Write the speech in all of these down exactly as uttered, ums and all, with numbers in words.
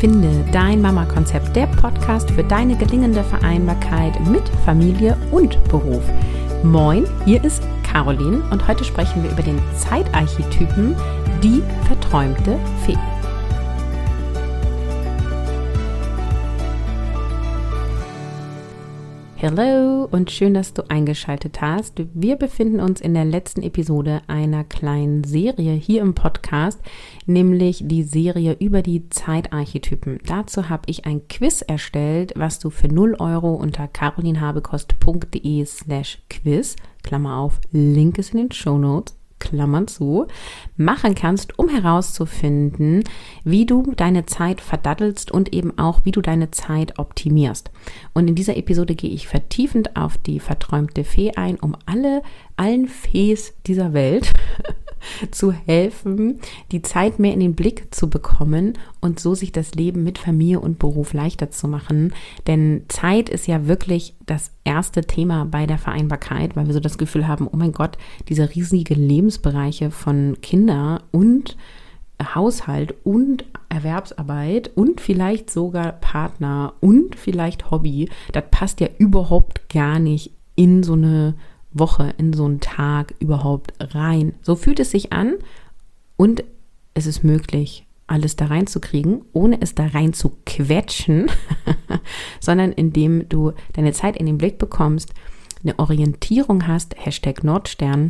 Finde dein Mama-Konzept, der Podcast für deine gelingende Vereinbarkeit mit Familie und Beruf. Moin, hier ist Caroline und heute sprechen wir über den Zeitarchetypen, die verträumte Fee. Hallo und schön, dass du eingeschaltet hast. Wir befinden uns in der letzten Episode einer kleinen Serie hier im Podcast, nämlich die Serie über die Zeitarchetypen. Dazu habe ich ein Quiz erstellt, was du für null Euro unter carolinhabekost.de slash quiz, Klammer auf, Link ist in den Shownotes, Klammern zu, machen kannst, um herauszufinden, wie du deine Zeit verdattelst und eben auch, wie du deine Zeit optimierst. Und in dieser Episode gehe ich vertiefend auf die verträumte Fee ein, um alle, allen Fees dieser Welt zu helfen, die Zeit mehr in den Blick zu bekommen und so sich das Leben mit Familie und Beruf leichter zu machen. Denn Zeit ist ja wirklich das erste Thema bei der Vereinbarkeit, weil wir so das Gefühl haben, oh mein Gott, diese riesigen Lebensbereiche von Kinder und Haushalt und Erwerbsarbeit und vielleicht sogar Partner und vielleicht Hobby, das passt ja überhaupt gar nicht in so eine Woche, in so einen Tag überhaupt rein. So fühlt es sich an und es ist möglich, alles da reinzukriegen, ohne es da rein zu quetschen, sondern indem du deine Zeit in den Blick bekommst, eine Orientierung hast, Hashtag Nordstern,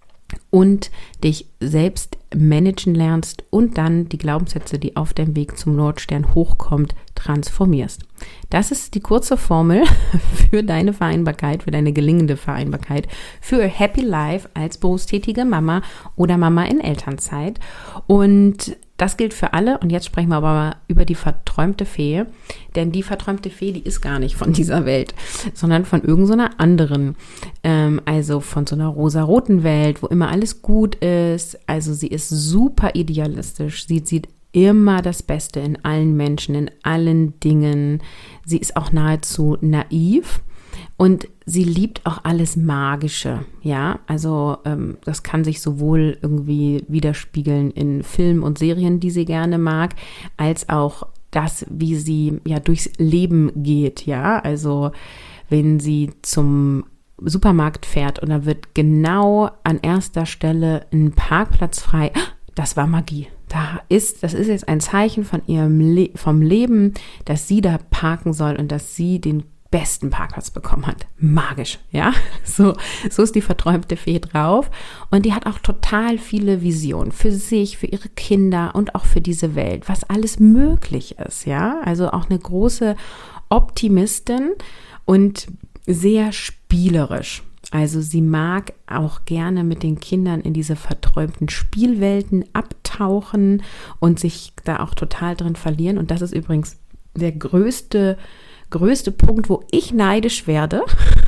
und dich selbst managen lernst und dann die Glaubenssätze, die auf dem Weg zum Nordstern hochkommt, transformierst. Das ist die kurze Formel für deine Vereinbarkeit, für deine gelingende Vereinbarkeit, für a Happy Life als berufstätige Mama oder Mama in Elternzeit. Und das gilt für alle. Und jetzt sprechen wir aber mal über die verträumte Fee. Denn die verträumte Fee, die ist gar nicht von dieser Welt, sondern von irgendeiner anderen. Ähm, also von so einer rosaroten Welt, wo immer alles gut ist. Also sie ist super idealistisch. Sie sieht immer das Beste in allen Menschen, in allen Dingen. Sie ist auch nahezu naiv. Und sie liebt auch alles Magische, ja, also ähm, das kann sich sowohl irgendwie widerspiegeln in Filmen und Serien, die sie gerne mag, als auch das, wie sie ja durchs Leben geht, ja, also wenn sie zum Supermarkt fährt und da wird genau an erster Stelle ein Parkplatz frei, das war Magie. Da ist, das ist jetzt ein Zeichen von ihrem Le- vom Leben, dass sie da parken soll und dass sie den besten Parkplatz bekommen hat. Magisch, ja. So, so ist die verträumte Fee drauf. Und die hat auch total viele Visionen für sich, für ihre Kinder und auch für diese Welt, was alles möglich ist, ja. Also auch eine große Optimistin und sehr spielerisch. Also sie mag auch gerne mit den Kindern in diese verträumten Spielwelten abtauchen und sich da auch total drin verlieren. Und das ist übrigens der größte größte Punkt, wo ich neidisch werde.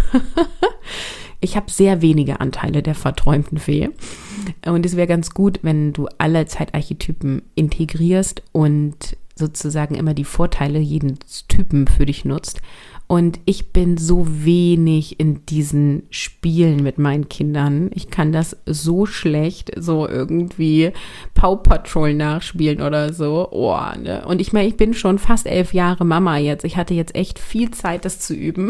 Ich habe sehr wenige Anteile der verträumten Fee. Und es wäre ganz gut, wenn du alle Zeitarchetypen integrierst und sozusagen immer die Vorteile jedes Typen für dich nutzt. Und ich bin so wenig in diesen Spielen mit meinen Kindern. Ich kann das so schlecht, so irgendwie Paw Patrol nachspielen oder so. Oh, ne? Und ich meine, ich bin schon fast elf Jahre Mama jetzt. Ich hatte jetzt echt viel Zeit, das zu üben.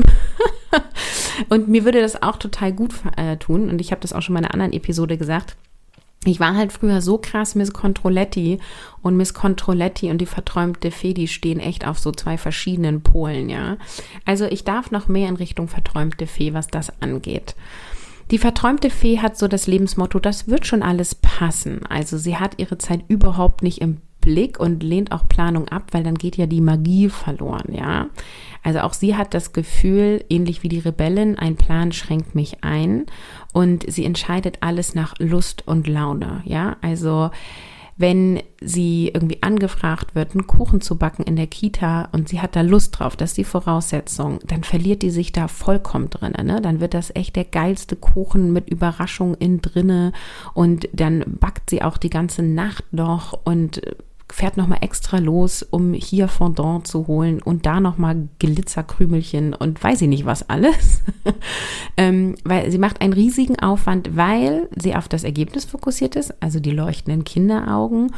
Und mir würde das auch total gut äh, tun. Und ich habe das auch schon in einer anderen Episode gesagt. Ich war halt früher so krass Miss Controletti und Miss Controletti und die verträumte Fee, die stehen echt auf so zwei verschiedenen Polen, ja. Also ich darf noch mehr in Richtung verträumte Fee, was das angeht. Die verträumte Fee hat so das Lebensmotto, das wird schon alles passen. Also sie hat ihre Zeit überhaupt nicht im Blick und lehnt auch Planung ab, weil dann geht ja die Magie verloren, ja. Also auch sie hat das Gefühl, ähnlich wie die Rebellin, ein Plan schränkt mich ein und sie entscheidet alles nach Lust und Laune, ja. Also wenn sie irgendwie angefragt wird, einen Kuchen zu backen in der Kita und sie hat da Lust drauf, das ist die Voraussetzung, dann verliert die sich da vollkommen drin, ne? Dann wird das echt der geilste Kuchen mit Überraschung innen drinne und dann backt sie auch die ganze Nacht noch und fährt nochmal extra los, um hier Fondant zu holen und da nochmal Glitzerkrümelchen und weiß ich nicht was alles. ähm, weil sie macht einen riesigen Aufwand, weil sie auf das Ergebnis fokussiert ist, also die leuchtenden Kinderaugen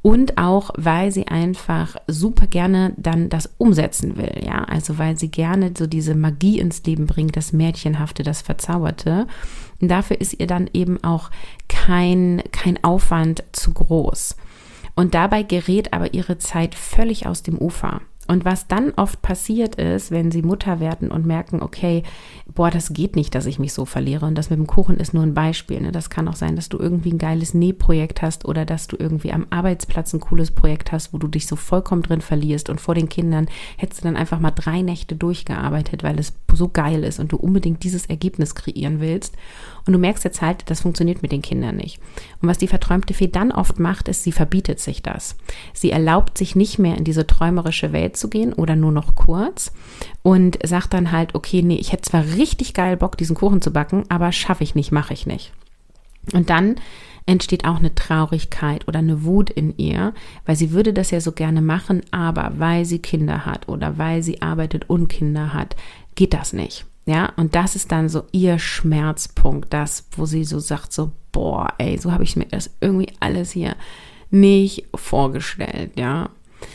Und auch, weil sie einfach super gerne dann das umsetzen will, ja, also weil sie gerne so diese Magie ins Leben bringt, das Märchenhafte, das Verzauberte. Und dafür ist ihr dann eben auch kein, kein Aufwand zu groß. Und dabei gerät aber ihre Zeit völlig aus dem Ufer. Und was dann oft passiert ist, wenn sie Mutter werden und merken, okay, boah, das geht nicht, dass ich mich so verliere. Und das mit dem Kuchen ist nur ein Beispiel. Ne? Das kann auch sein, dass du irgendwie ein geiles Nähprojekt hast oder dass du irgendwie am Arbeitsplatz ein cooles Projekt hast, wo du dich so vollkommen drin verlierst. Und vor den Kindern hättest du dann einfach mal drei Nächte durchgearbeitet, weil es so geil ist und du unbedingt dieses Ergebnis kreieren willst. Und du merkst jetzt halt, das funktioniert mit den Kindern nicht. Und was die verträumte Fee dann oft macht, ist, sie verbietet sich das. Sie erlaubt sich nicht mehr in diese träumerische Welt zu gehen oder nur noch kurz und sagt dann halt, okay, nee, ich hätte zwar richtig geil Bock, diesen Kuchen zu backen, aber schaffe ich nicht, mache ich nicht. Und dann entsteht auch eine Traurigkeit oder eine Wut in ihr, weil sie würde das ja so gerne machen, aber weil sie Kinder hat oder weil sie arbeitet und Kinder hat, geht das nicht. Ja, und das ist dann so ihr Schmerzpunkt, das, wo sie so sagt, so, boah, ey, so habe ich mir das irgendwie alles hier nicht vorgestellt, ja.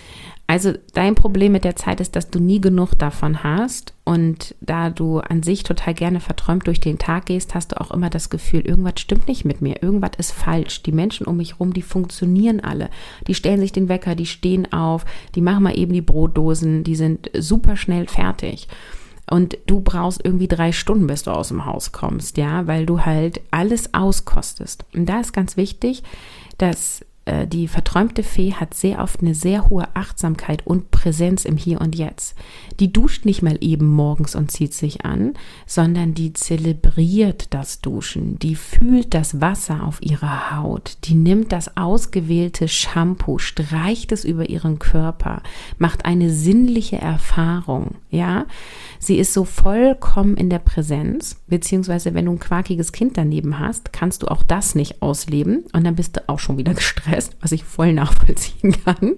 Also dein Problem mit der Zeit ist, dass du nie genug davon hast und da du an sich total gerne verträumt durch den Tag gehst, hast du auch immer das Gefühl, irgendwas stimmt nicht mit mir, irgendwas ist falsch. Die Menschen um mich rum, die funktionieren alle. Die stellen sich den Wecker, die stehen auf, die machen mal eben die Brotdosen, die sind super schnell fertig. Und du brauchst irgendwie drei Stunden, bis du aus dem Haus kommst, ja, weil du halt alles auskostest. Und da ist ganz wichtig, dass äh, die verträumte Fee hat sehr oft eine sehr hohe Achtsamkeit und Präsenz im Hier und Jetzt. Die duscht nicht mal eben morgens und zieht sich an, sondern die zelebriert das Duschen. Die fühlt das Wasser auf ihrer Haut. Die nimmt das ausgewählte Shampoo, streicht es über ihren Körper, macht eine sinnliche Erfahrung, ja. Sie ist so vollkommen in der Präsenz, beziehungsweise wenn du ein quakiges Kind daneben hast, kannst du auch das nicht ausleben und dann bist du auch schon wieder gestresst, was ich voll nachvollziehen kann.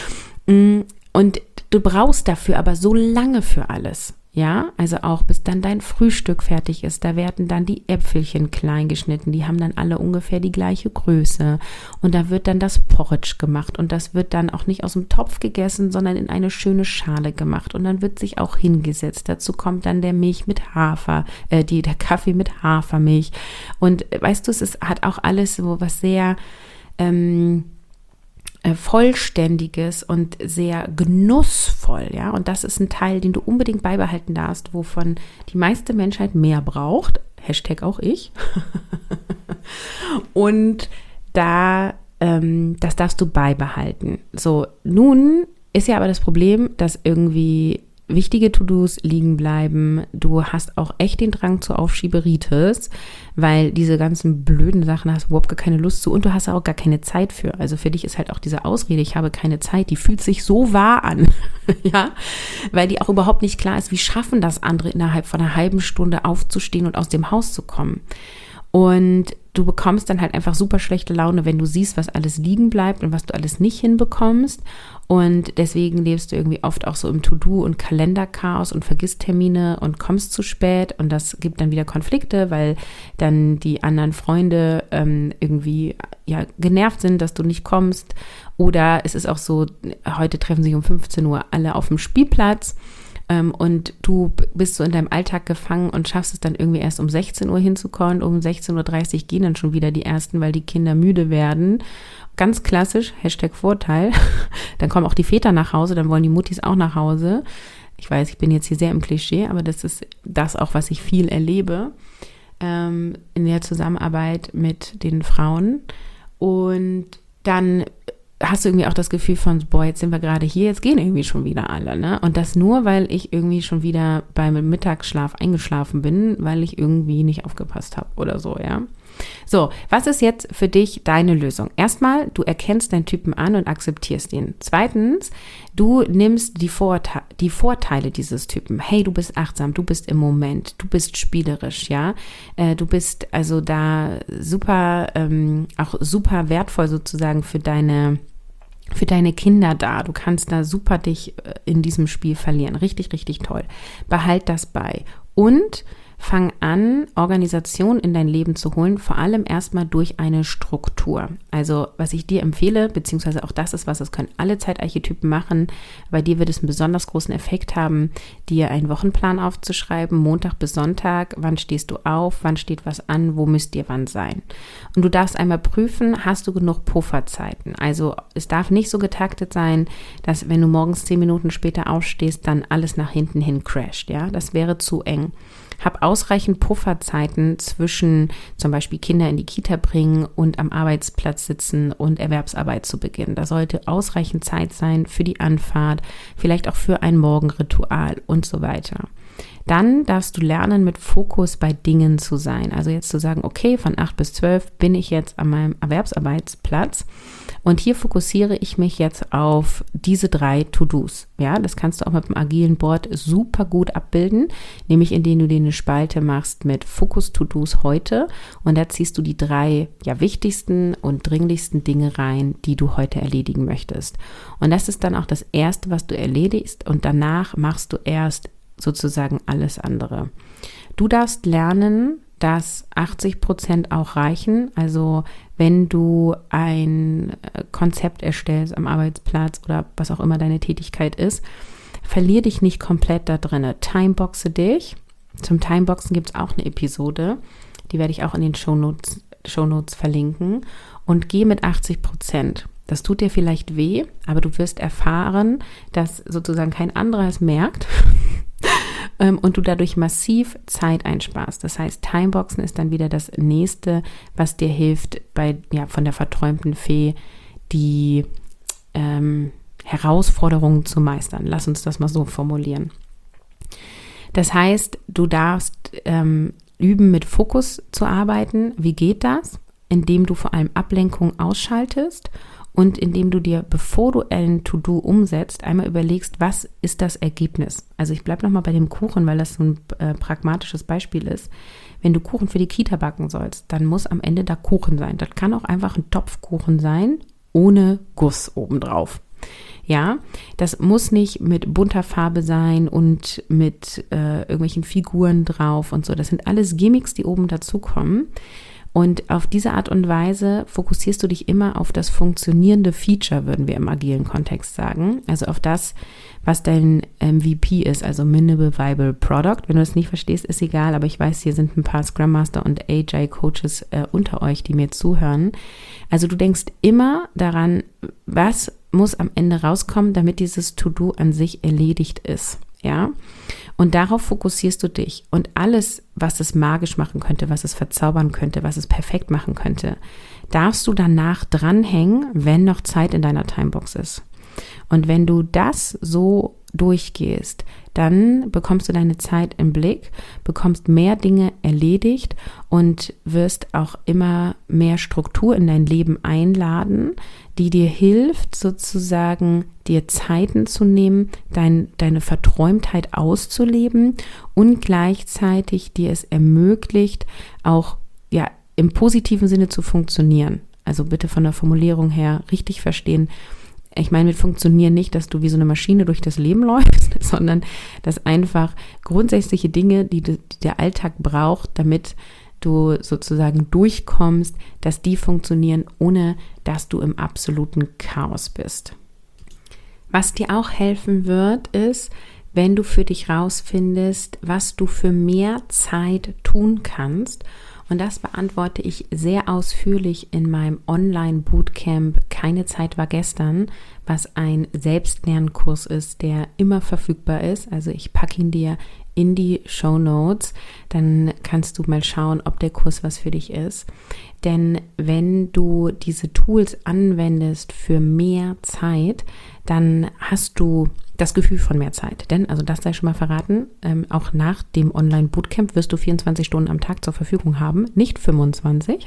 Und du brauchst dafür aber so lange für alles. Ja, also auch bis dann dein Frühstück fertig ist, da werden dann die Äpfelchen klein geschnitten, die haben dann alle ungefähr die gleiche Größe und da wird dann das Porridge gemacht und das wird dann auch nicht aus dem Topf gegessen, sondern in eine schöne Schale gemacht und dann wird sich auch hingesetzt, dazu kommt dann der Milch mit Hafer, äh, die, der Kaffee mit Hafermilch und weißt du, es ist, hat auch alles so was sehr ähm, vollständiges und sehr genussvoll, ja, und das ist ein Teil, den du unbedingt beibehalten darfst, wovon die meiste Menschheit mehr braucht, Hashtag auch ich, und da, ähm, das darfst du beibehalten. So, nun ist ja aber das Problem, dass irgendwie wichtige To-Dos liegen bleiben. Du hast auch echt den Drang zur Aufschieberitis, weil diese ganzen blöden Sachen hast du überhaupt gar keine Lust zu und du hast auch gar keine Zeit für. Also für dich ist halt auch diese Ausrede, ich habe keine Zeit, die fühlt sich so wahr an, ja, weil die auch überhaupt nicht klar ist, wie schaffen das andere innerhalb von einer halben Stunde aufzustehen und aus dem Haus zu kommen. Und du bekommst dann halt einfach super schlechte Laune, wenn du siehst, was alles liegen bleibt und was du alles nicht hinbekommst. Und deswegen lebst du irgendwie oft auch so im To-Do- und Kalenderchaos und vergisst Termine und kommst zu spät. Und das gibt dann wieder Konflikte, weil dann die anderen Freunde ähm, irgendwie ja genervt sind, dass du nicht kommst. Oder es ist auch so, heute treffen sich um fünfzehn Uhr alle auf dem Spielplatz. Ähm, und du bist so in deinem Alltag gefangen und schaffst es dann irgendwie erst um sechzehn Uhr hinzukommen. Um sechzehn Uhr dreißig gehen dann schon wieder die ersten, weil die Kinder müde werden. Ganz klassisch, Hashtag Vorteil. Dann kommen auch die Väter nach Hause, dann wollen die Muttis auch nach Hause. Ich weiß, ich bin jetzt hier sehr im Klischee, aber das ist das auch, was ich viel erlebe ähm, in der Zusammenarbeit mit den Frauen. Und dann hast du irgendwie auch das Gefühl von, boah, jetzt sind wir gerade hier, jetzt gehen irgendwie schon wieder alle, ne? Und das nur, weil ich irgendwie schon wieder beim Mittagsschlaf eingeschlafen bin, weil ich irgendwie nicht aufgepasst habe oder so, ja? So, was ist jetzt für dich deine Lösung? Erstmal, du erkennst deinen Typen an und akzeptierst ihn. Zweitens, du nimmst die, Vorte- die Vorteile dieses Typen. Hey, du bist achtsam, du bist im Moment, du bist spielerisch, ja. Äh, du bist also da super, ähm, auch super wertvoll sozusagen für deine für deine Kinder da. Du kannst da super dich in diesem Spiel verlieren. Richtig, richtig toll. Behalt das bei. Und fang an, Organisation in dein Leben zu holen, vor allem erstmal durch eine Struktur. Also was ich dir empfehle, beziehungsweise auch das ist was, das können alle Zeitarchetypen machen, bei dir wird es einen besonders großen Effekt haben, dir einen Wochenplan aufzuschreiben, Montag bis Sonntag, wann stehst du auf, wann steht was an, wo müsst ihr wann sein. Und du darfst einmal prüfen, hast du genug Pufferzeiten? Also es darf nicht so getaktet sein, dass wenn du morgens zehn Minuten später aufstehst, dann alles nach hinten hin crasht. Ja, das wäre zu eng. Hab ausreichend Pufferzeiten zwischen zum Beispiel Kinder in die Kita bringen und am Arbeitsplatz sitzen und Erwerbsarbeit zu beginnen. Da sollte ausreichend Zeit sein für die Anfahrt, vielleicht auch für ein Morgenritual und so weiter. Dann darfst du lernen, mit Fokus bei Dingen zu sein. Also jetzt zu sagen, okay, von acht bis zwölf bin ich jetzt an meinem Erwerbsarbeitsplatz und hier fokussiere ich mich jetzt auf diese drei To-Dos. Ja, das kannst du auch mit dem agilen Board super gut abbilden, nämlich indem du dir eine Spalte machst mit Fokus-To-Dos heute und da ziehst du die drei ja, wichtigsten und dringlichsten Dinge rein, die du heute erledigen möchtest. Und das ist dann auch das Erste, was du erledigst und danach machst du erst sozusagen alles andere. Du darfst lernen, dass achtzig Prozent auch reichen. Also wenn du ein Konzept erstellst am Arbeitsplatz oder was auch immer deine Tätigkeit ist, verlier dich nicht komplett da drin. Timeboxe dich. Zum Timeboxen gibt es auch eine Episode, die werde ich auch in den Shownotes, Shownotes verlinken und geh mit achtzig Prozent. Das tut dir vielleicht weh, aber du wirst erfahren, dass sozusagen kein anderer es merkt und du dadurch massiv Zeit einsparst. Das heißt, Timeboxen ist dann wieder das Nächste, was dir hilft, bei ja von der verträumten Fee die ähm, Herausforderungen zu meistern. Lass uns das mal so formulieren. Das heißt, du darfst ähm, üben, mit Fokus zu arbeiten. Wie geht das? Indem du vor allem Ablenkung ausschaltest und indem du dir, bevor du ein To-Do umsetzt, einmal überlegst, was ist das Ergebnis? Also ich bleibe nochmal bei dem Kuchen, weil das so ein äh, pragmatisches Beispiel ist. Wenn du Kuchen für die Kita backen sollst, dann muss am Ende da Kuchen sein. Das kann auch einfach ein Topfkuchen sein, ohne Guss obendrauf. Ja, das muss nicht mit bunter Farbe sein und mit äh, irgendwelchen Figuren drauf und so. Das sind alles Gimmicks, die oben dazukommen. Und auf diese Art und Weise fokussierst du dich immer auf das funktionierende Feature, würden wir im agilen Kontext sagen. Also auf das, was dein M V P ist, also Minimal Viable Product. Wenn du das nicht verstehst, ist egal, aber ich weiß, hier sind ein paar Scrum Master und Agile Coaches äh, unter euch, die mir zuhören. Also du denkst immer daran, was muss am Ende rauskommen, damit dieses To-Do an sich erledigt ist. Ja, und darauf fokussierst du dich und alles, was es magisch machen könnte, was es verzaubern könnte, was es perfekt machen könnte, darfst du danach dranhängen, wenn noch Zeit in deiner Timebox ist. Und wenn du das so durchgehst, dann bekommst du deine Zeit im Blick, bekommst mehr Dinge erledigt und wirst auch immer mehr Struktur in dein Leben einladen, die dir hilft, sozusagen dir Zeiten zu nehmen, dein, deine Verträumtheit auszuleben und gleichzeitig dir es ermöglicht, auch ja im positiven Sinne zu funktionieren. Also bitte von der Formulierung her richtig verstehen. Ich meine mit funktionieren nicht, dass du wie so eine Maschine durch das Leben läufst, sondern dass einfach grundsätzliche Dinge, die, die der Alltag braucht, damit du sozusagen durchkommst, dass die funktionieren, ohne dass du im absoluten Chaos bist. Was dir auch helfen wird, ist, wenn du für dich rausfindest, was du für mehr Zeit tun kannst. Und das beantworte ich sehr ausführlich in meinem Online-Bootcamp Keine Zeit war gestern, was ein Selbstlernkurs ist, der immer verfügbar ist. Also ich packe ihn dir in die Shownotes, dann kannst du mal schauen, ob der Kurs was für dich ist. Denn wenn du diese Tools anwendest für mehr Zeit, dann hast du das Gefühl von mehr Zeit. Denn, also das sei schon mal verraten, ähm, auch nach dem Online-Bootcamp wirst du vierundzwanzig Stunden am Tag zur Verfügung haben, nicht fünfundzwanzig.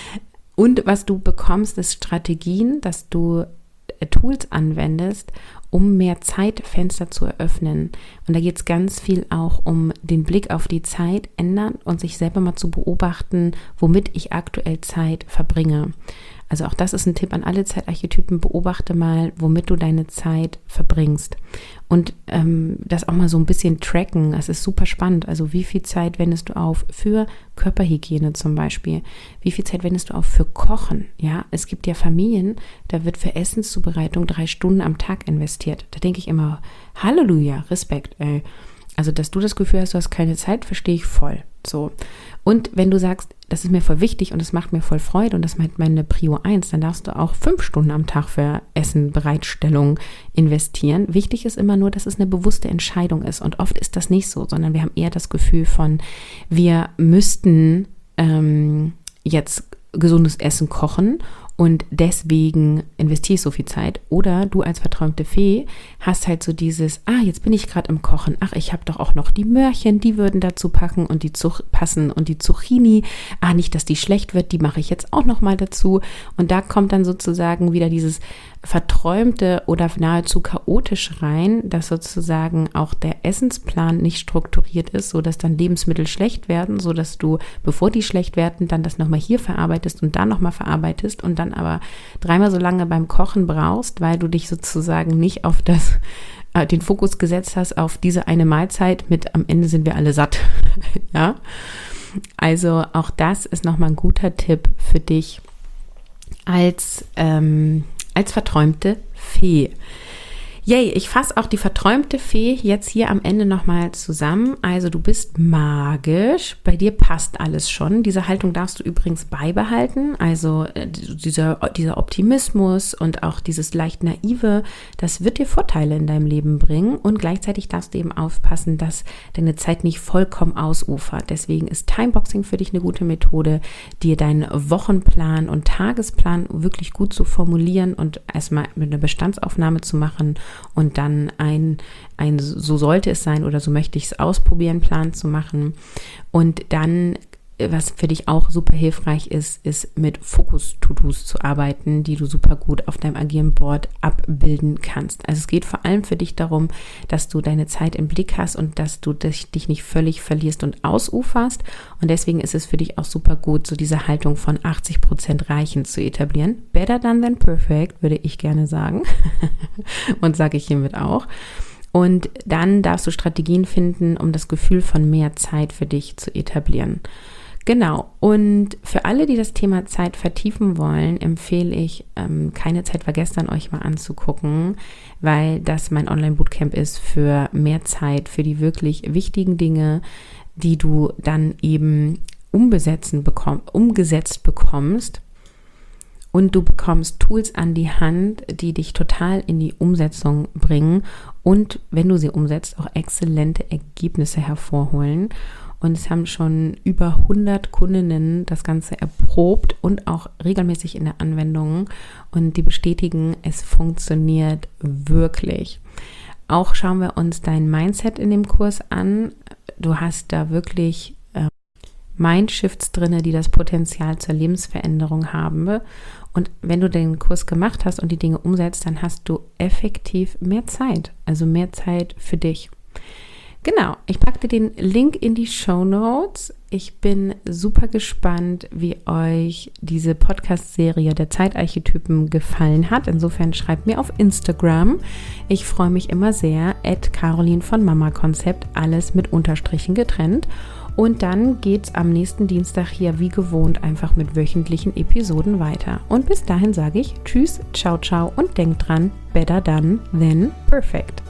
Und was du bekommst, ist Strategien, dass du Tools anwendest, um mehr Zeitfenster zu eröffnen. Und da geht es ganz viel auch um den Blick auf die Zeit ändern und sich selber mal zu beobachten, womit ich aktuell Zeit verbringe. Also auch das ist ein Tipp an alle Zeitarchetypen, beobachte mal, womit du deine Zeit verbringst. Und ähm, das auch mal so ein bisschen tracken, das ist super spannend. Also wie viel Zeit wendest du auf für Körperhygiene zum Beispiel? Wie viel Zeit wendest du auf für Kochen? Ja, es gibt ja Familien, da wird für Essenszubereitung drei Stunden am Tag investiert. Da denke ich immer, Halleluja, Respekt, ey. Also, dass du das Gefühl hast, du hast keine Zeit, verstehe ich voll. So. Und wenn du sagst, das ist mir voll wichtig und es macht mir voll Freude und das ist meine Prio eins, dann darfst du auch fünf Stunden am Tag für Essen, Bereitstellung investieren. Wichtig ist immer nur, dass es eine bewusste Entscheidung ist. Und oft ist das nicht so, sondern wir haben eher das Gefühl von, wir müssten ähm, jetzt gesundes Essen kochen und deswegen investiere ich so viel Zeit. Oder du als verträumte Fee hast halt so dieses, ah, jetzt bin ich gerade im Kochen. Ach, ich habe doch auch noch die Möhrchen, die würden dazu packen und die Zuch- passen und die Zucchini. Ah, nicht, dass die schlecht wird, die mache ich jetzt auch noch mal dazu. Und da kommt dann sozusagen wieder dieses verträumte oder nahezu chaotisch rein, dass sozusagen auch der Essensplan nicht strukturiert ist, sodass dann Lebensmittel schlecht werden, sodass du, bevor die schlecht werden, dann das nochmal hier verarbeitest und da nochmal verarbeitest und dann aber dreimal so lange beim Kochen brauchst, weil du dich sozusagen nicht auf das, äh, den Fokus gesetzt hast auf diese eine Mahlzeit mit am Ende sind wir alle satt. Ja, also auch das ist nochmal ein guter Tipp für dich als ähm, als verträumte Fee. Yay, ich fasse auch die verträumte Fee jetzt hier am Ende nochmal zusammen. Also du bist magisch, bei dir passt alles schon. Diese Haltung darfst du übrigens beibehalten. Also äh, dieser, dieser Optimismus und auch dieses leicht naive, das wird dir Vorteile in deinem Leben bringen. Und gleichzeitig darfst du eben aufpassen, dass deine Zeit nicht vollkommen ausufert. Deswegen ist Timeboxing für dich eine gute Methode, dir deinen Wochenplan und Tagesplan wirklich gut zu formulieren und erstmal mit einer Bestandsaufnahme zu machen. Und dann ein, ein, so sollte es sein oder so möchte ich es ausprobieren, Plan zu machen. Und dann, was für dich auch super hilfreich ist, ist mit Fokus-To-Dos zu arbeiten, die du super gut auf deinem Agieren-Board abbilden kannst. Also es geht vor allem für dich darum, dass du deine Zeit im Blick hast und dass du dich, dich nicht völlig verlierst und ausuferst. Und deswegen ist es für dich auch super gut, so diese Haltung von achtzig Prozent reichen zu etablieren. Better done than perfect, würde ich gerne sagen. Und sage ich hiermit auch. Und dann darfst du Strategien finden, um das Gefühl von mehr Zeit für dich zu etablieren. Genau, und für alle, die das Thema Zeit vertiefen wollen, empfehle ich, ähm, keine Zeit war gestern, euch mal anzugucken, weil das mein Online-Bootcamp ist für mehr Zeit, für die wirklich wichtigen Dinge, die du dann eben umbesetzen bekomm- umgesetzt bekommst. Und du bekommst Tools an die Hand, die dich total in die Umsetzung bringen und, wenn du sie umsetzt, auch exzellente Ergebnisse hervorholen. Und es haben schon über hundert Kundinnen das Ganze erprobt und auch regelmäßig in der Anwendung. Und die bestätigen, es funktioniert wirklich. Auch schauen wir uns dein Mindset in dem Kurs an. Du hast da wirklich äh, Mindshifts drin, die das Potenzial zur Lebensveränderung haben. Und wenn du den Kurs gemacht hast und die Dinge umsetzt, dann hast du effektiv mehr Zeit. Also mehr Zeit für dich. Genau, ich packe dir den Link in die Shownotes. Ich bin super gespannt, wie euch diese Podcast-Serie der Zeitarchetypen gefallen hat. Insofern schreibt mir auf Instagram. Ich freue mich immer sehr. at Caroline von Mama Konzept, alles mit Unterstrichen getrennt. Und dann geht's am nächsten Dienstag hier wie gewohnt einfach mit wöchentlichen Episoden weiter. Und bis dahin sage ich Tschüss, ciao, ciao und denkt dran, better done than perfect.